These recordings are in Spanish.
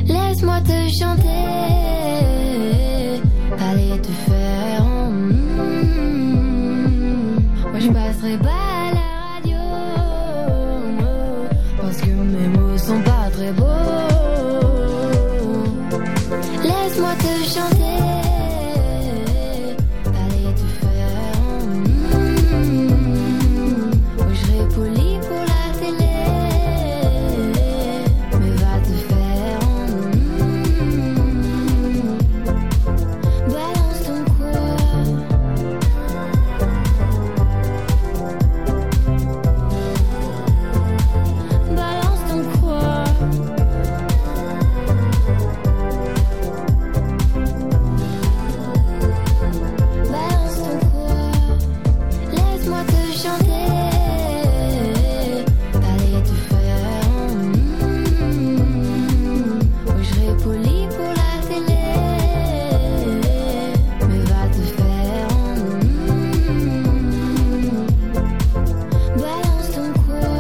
Laisse-moi te chanter, aller te faire. Moi je passerai pas à la radio, parce que mes mots sont pas très beaux. Laisse-moi te chanter, aller te faire. Moi je serai poli pour la télé, mais va te faire. Balance ton quoi. Balance ton quoi. Balance ton quoi. Laisse-moi te chanter, aller te faire. Moi je serai poli pour la télé, mais va te faire. Balance ton quoi.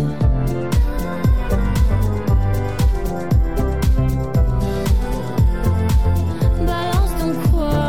Balance ton quoi.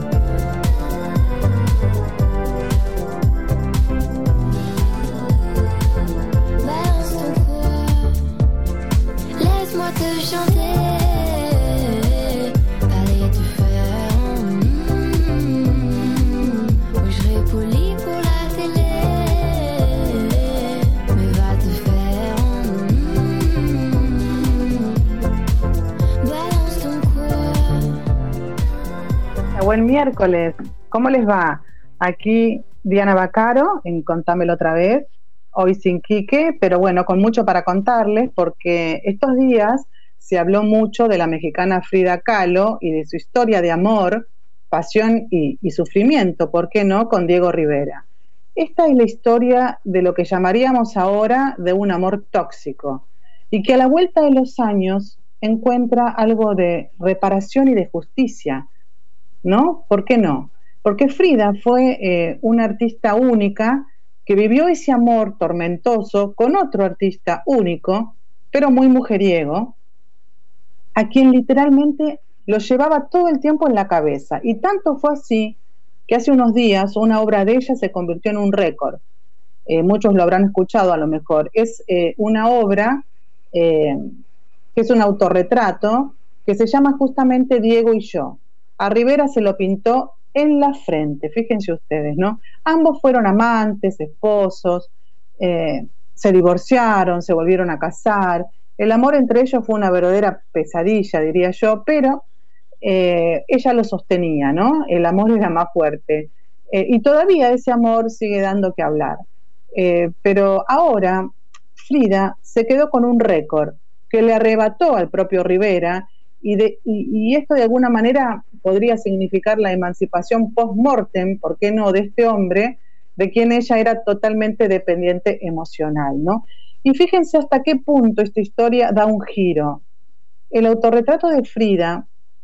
Balance ton quoi. Laisse-moi te chanter, aller te faire. Moi je serai poli pour la télé, mais va te faire. Balance ton quoi. Buen miércoles, ¿cómo les va? Aquí Diana Baccaro en Contámelo otra vez, hoy sin Quique, pero bueno, con mucho para contarles porque estos días se habló mucho de la mexicana Frida Kahlo y de su historia de amor, pasión y sufrimiento, ¿por qué no?, con Diego Rivera. Esta es la historia de lo que llamaríamos ahora de un amor tóxico y que a la vuelta de los años encuentra algo de reparación y de justicia, ¿no? ¿Por qué no? Porque Frida fue una artista única que vivió ese amor tormentoso con otro artista único, pero muy mujeriego, a quien literalmente lo llevaba todo el tiempo en la cabeza. Y tanto fue así que hace unos días una obra de ella se convirtió en un récord. Muchos lo habrán escuchado a lo mejor. Es una obra que es un autorretrato que se llama justamente Diego y yo. A Rivera se lo pintó en la frente, fíjense ustedes, ¿no? Ambos fueron amantes, esposos, se divorciaron, se volvieron a casar. El amor entre ellos fue una verdadera pesadilla, diría yo, pero ella lo sostenía, ¿no? El amor era más fuerte. Y todavía ese amor sigue dando que hablar. Pero ahora Frida se quedó con un récord que le arrebató al propio Rivera y esto de alguna manera podría significar la emancipación post-mortem, ¿por qué no?, de este hombre, de quien ella era totalmente dependiente emocional, ¿no? Y fíjense hasta qué punto esta historia da un giro. El autorretrato de Frida,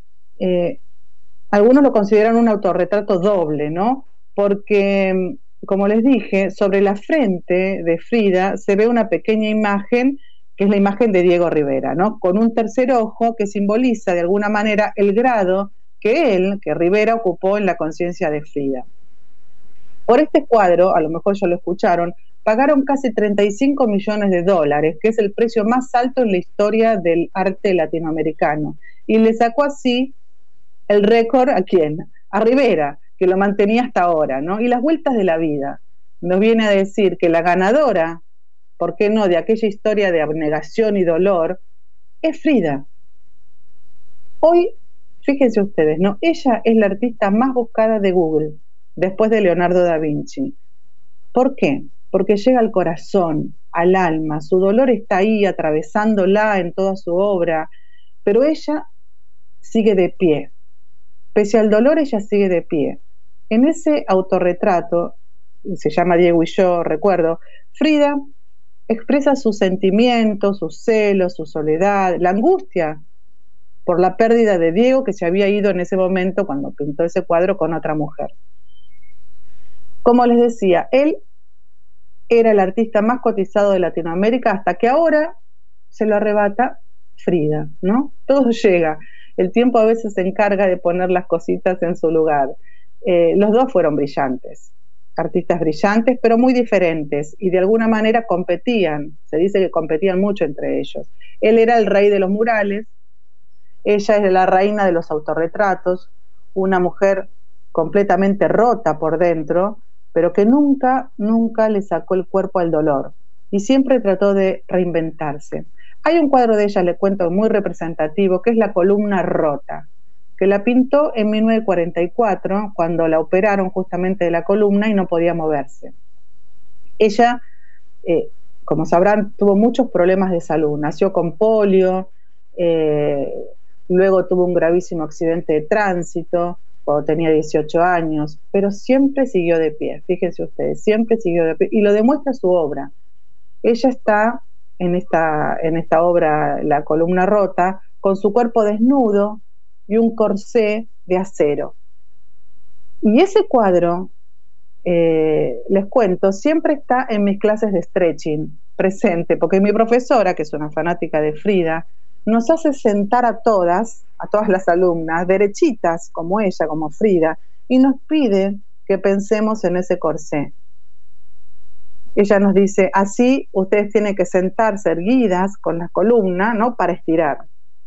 algunos lo consideran un autorretrato doble, ¿no? Porque, como les dije, sobre la frente de Frida se ve una pequeña imagen, que es la imagen de Diego Rivera, ¿no? Con un tercer ojo que simboliza de alguna manera el grado que Rivera ocupó en la conciencia de Frida. Por este cuadro, a lo mejor ya lo escucharon, pagaron casi $35 millones, que es el precio más alto en la historia del arte latinoamericano. Y le sacó así el récord ¿a quién? A Rivera, que lo mantenía hasta ahora, ¿no? Y las vueltas de la vida nos viene a decir que la ganadora, ¿por qué no?, de aquella historia de abnegación y dolor, es Frida. Hoy, fíjense ustedes, ¿no? Ella es la artista más buscada de Google, después de Leonardo da Vinci. ¿Por qué? Porque llega al corazón, al alma, su dolor está ahí atravesándola en toda su obra, pero ella sigue de pie. Pese al dolor, ella sigue de pie. En ese autorretrato, se llama Diego y yo, recuerdo, Frida expresa sus sentimientos, sus celos, su soledad, la angustia por la pérdida de Diego, que se había ido en ese momento cuando pintó ese cuadro con otra mujer. Como les decía, él era el artista más cotizado de Latinoamérica hasta que ahora se lo arrebata Frida, ¿no? Todo llega. El tiempo a veces se encarga de poner las cositas en su lugar. Los dos fueron brillantes, artistas brillantes, pero muy diferentes, y de alguna manera competían, se dice que competían mucho entre ellos. Él era el rey de los murales, ella era la reina de los autorretratos, una mujer completamente rota por dentro, pero que nunca le sacó el cuerpo al dolor, y siempre trató de reinventarse. Hay un cuadro de ella, le cuento, muy representativo, que es La columna rota, que la pintó en 1944, cuando la operaron justamente de la columna y no podía moverse. Ella, como sabrán, tuvo muchos problemas de salud. Nació con polio, luego tuvo un gravísimo accidente de tránsito cuando tenía 18 años, pero siempre siguió de pie, fíjense ustedes, siempre siguió de pie, y lo demuestra su obra. Ella está en esta obra, La columna rota, con su cuerpo desnudo y un corsé de acero. Y ese cuadro, les cuento, siempre está en mis clases de stretching, presente, porque mi profesora, que es una fanática de Frida, nos hace sentar a todas las alumnas, derechitas como ella, como Frida, y nos pide que pensemos en ese corsé. Ella nos dice, así ustedes tienen que sentarse erguidas con la columna, ¿no?, para estirar.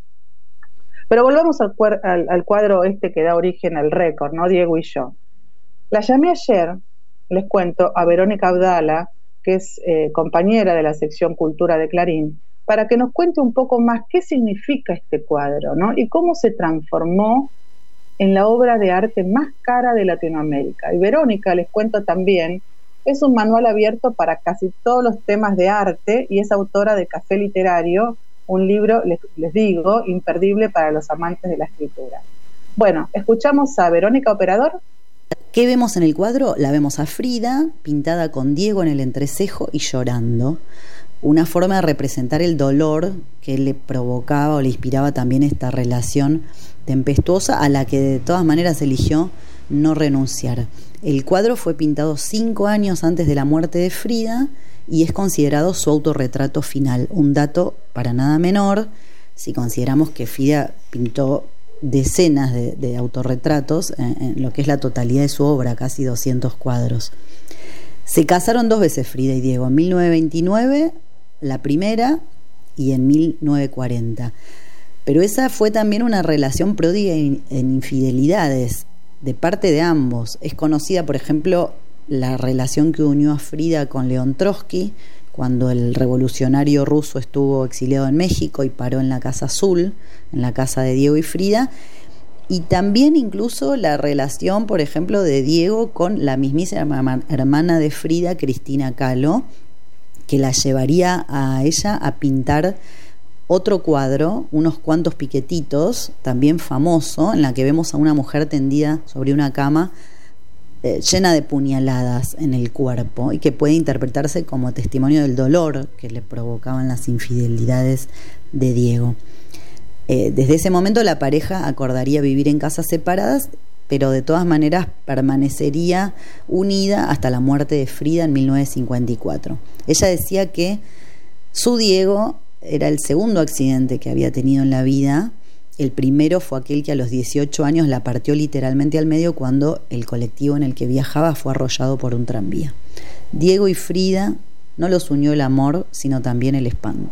Pero volvamos al cuadro que da origen al récord, ¿no?, Diego y yo. La llamé ayer, les cuento, a Verónica Abdala, que es compañera de la sección Cultura de Clarín, para que nos cuente un poco más qué significa este cuadro, ¿no?, y cómo se transformó en la obra de arte más cara de Latinoamérica. Y Verónica, les cuento también, es un manual abierto para casi todos los temas de arte y es autora de Café Literario, un libro, les digo, imperdible para los amantes de la escritura. Bueno, escuchamos a Verónica Operador. ¿Qué vemos en el cuadro? La vemos a Frida, pintada con Diego en el entrecejo y llorando. Una forma de representar el dolor que le provocaba o le inspiraba también esta relación tempestuosa a la que de todas maneras eligió no renunciar. El cuadro fue pintado 5 años antes de la muerte de Frida y es considerado su autorretrato final. Un dato para nada menor, si consideramos que Frida pintó decenas de autorretratos en lo que es la totalidad de su obra, casi 200 cuadros. Se casaron 2 veces Frida y Diego, en 1929, la primera, y en 1940. Pero esa fue también una relación pródiga en infidelidades de parte de ambos. Es conocida, por ejemplo, la relación que unió a Frida con León Trotsky, cuando el revolucionario ruso estuvo exiliado en México y paró en la Casa Azul, en la casa de Diego y Frida, y también incluso la relación, por ejemplo, de Diego con la mismísima hermana de Frida, Cristina Kahlo, que la llevaría a ella a pintar otro cuadro, unos cuantos piquetitos, también famoso, en la que vemos a una mujer tendida sobre una cama llena de puñaladas en el cuerpo y que puede interpretarse como testimonio del dolor que le provocaban las infidelidades de Diego. Desde ese momento la pareja acordaría vivir en casas separadas, pero de todas maneras permanecería unida hasta la muerte de Frida en 1954. Ella decía que su Diego era el segundo accidente que había tenido en la vida. El primero fue aquel que a los 18 años la partió literalmente al medio cuando el colectivo en el que viajaba fue arrollado por un tranvía. Diego y Frida no los unió el amor, sino también el espanto.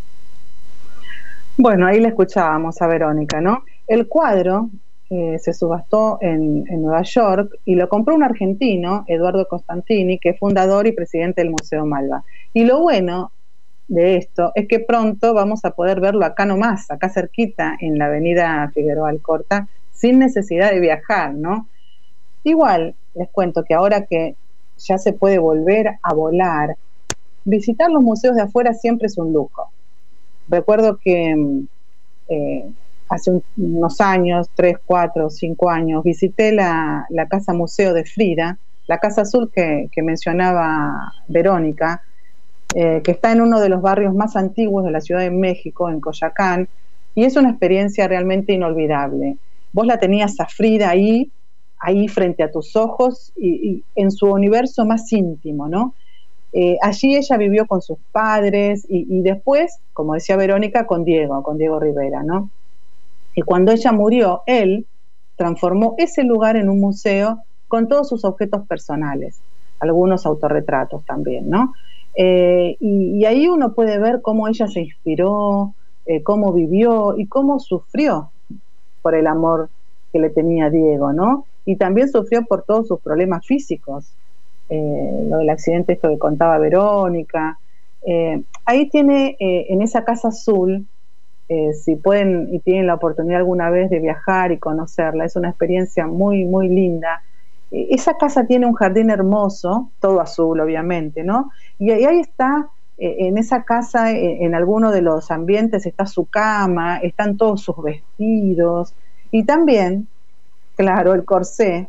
Bueno, ahí le escuchábamos a Verónica, ¿no? El cuadro se subastó en Nueva York y lo compró un argentino, Eduardo Costantini, que es fundador y presidente del Museo Malva. Y lo bueno de esto es que pronto vamos a poder verlo acá nomás, acá cerquita, en la avenida Figueroa Alcorta, sin necesidad de viajar, ¿no? Igual, les cuento que ahora que ya se puede volver a volar, visitar los museos de afuera siempre es un lujo. Recuerdo que hace unos años, 3, 4, 5 años, visité la Casa Museo de Frida, la Casa Azul que mencionaba Verónica, que está en uno de los barrios más antiguos de la Ciudad de México, en Coyoacán, y es una experiencia realmente inolvidable. Vos la tenías a Frida ahí frente a tus ojos y en su universo más íntimo, ¿no? Allí ella vivió con sus padres y después, como decía Verónica, con Diego Rivera, ¿no? Y cuando ella murió, él transformó ese lugar en un museo con todos sus objetos personales, algunos autorretratos también, ¿no? Y ahí uno puede ver cómo ella se inspiró, cómo vivió y cómo sufrió por el amor que le tenía a Diego, ¿no? Y también sufrió por todos sus problemas físicos, lo del accidente esto que contaba Verónica. Ahí tiene, en esa Casa Azul, si pueden y tienen la oportunidad alguna vez de viajar y conocerla, es una experiencia muy, muy linda. Esa casa tiene un jardín hermoso, todo azul obviamente, ¿no? Y ahí está, en esa casa, en alguno de los ambientes está su cama, están todos sus vestidos, y también, claro, el corsé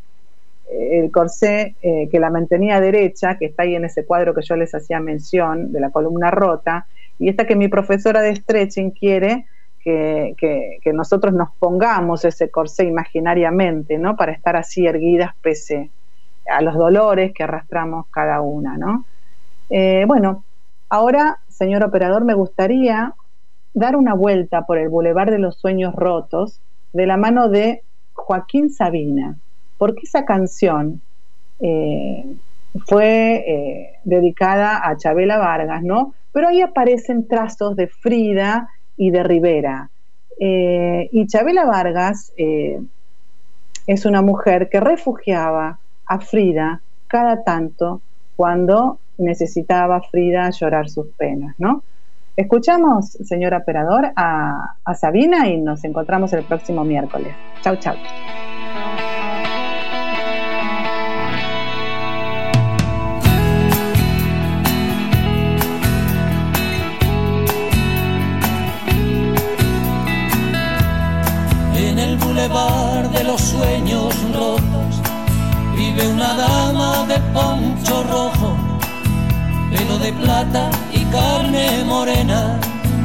que la mantenía derecha, que está ahí en ese cuadro que yo les hacía mención, de la columna rota, y esta que mi profesora de stretching quiere que nosotros nos pongamos ese corsé imaginariamente, ¿no? Para estar así erguidas pese a los dolores que arrastramos cada una, ¿no? Bueno, ahora, señor operador, me gustaría dar una vuelta por el Boulevard de los Sueños Rotos de la mano de Joaquín Sabina, porque esa canción fue dedicada a Chabela Vargas, ¿no? Pero ahí aparecen trazos de Frida y de Rivera. Y Chabela Vargas es una mujer que refugiaba a Frida cada tanto cuando necesitaba Frida llorar sus penas, ¿no? Escuchamos, señor operador, a Sabina y nos encontramos el próximo miércoles. Chau, chau. En el bulevar de los sueños rotos vive una dama de poncho rojo, pelo de plata y carne morena,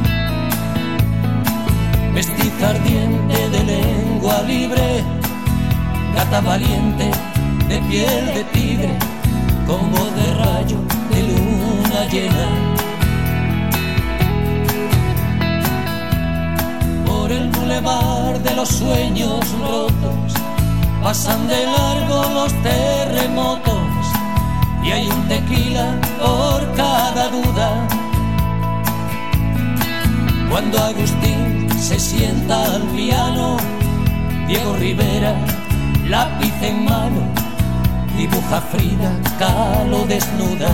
mestiza ardiente de lengua libre, gata valiente de piel de tigre, con voz de rayo de luna llena. Por el bulevar de los sueños rotos pasan de largo los terremotos, y hay un tequila por cada duda. Cuando Agustín se sienta al piano, Diego Rivera, lápiz en mano, dibuja a Frida Kahlo desnuda.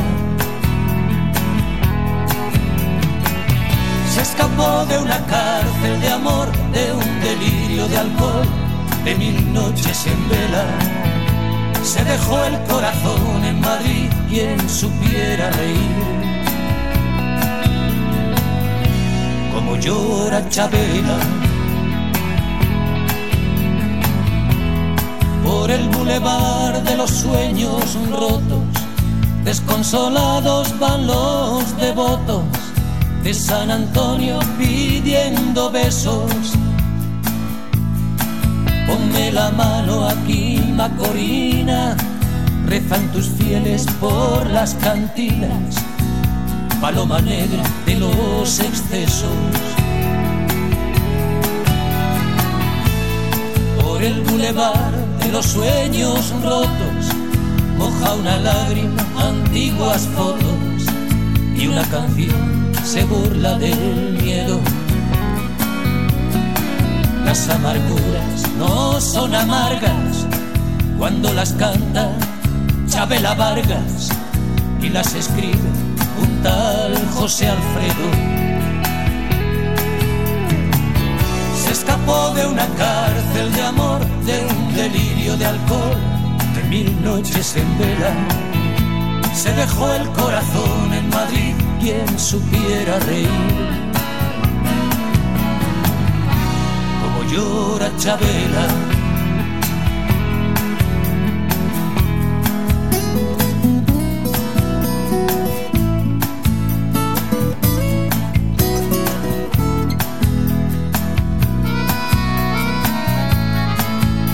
Se escapó de una cárcel de amor, de un delirio de alcohol, de 1000 noches en vela. Se dejó el corazón en Madrid, quien supiera reír como llora Chabela. Por el bulevar de los sueños rotos, desconsolados van los devotos de San Antonio pidiendo besos. Ponme la mano aquí, Macorina, rezan tus fieles por las cantinas, paloma negra de los excesos. Por el bulevar de los sueños rotos moja una lágrima antiguas fotos, y una canción se burla del miedo. Las amarguras no son amargas cuando las canta Chabela Vargas, y las escribe un tal José Alfredo. Se escapó de una cárcel de amor, de un delirio de alcohol, de 1000 noches en vela. Se dejó el corazón en Madrid, quien supiera reír como llora Chabela.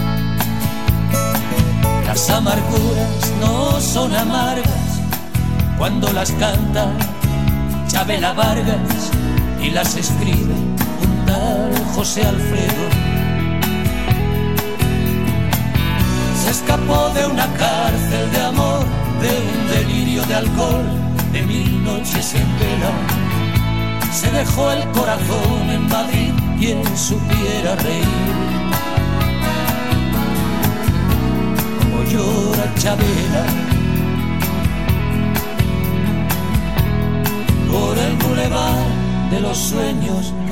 Las amarguras no son amargas cuando las canta Chabela Vargas y las escribe un tal José Alfredo. Se escapó de una cárcel de amor, de un delirio de alcohol, de 1000 noches en vela. Se dejó el corazón en Madrid, quien supiera reír como llora Chabela por el bulevar de los sueños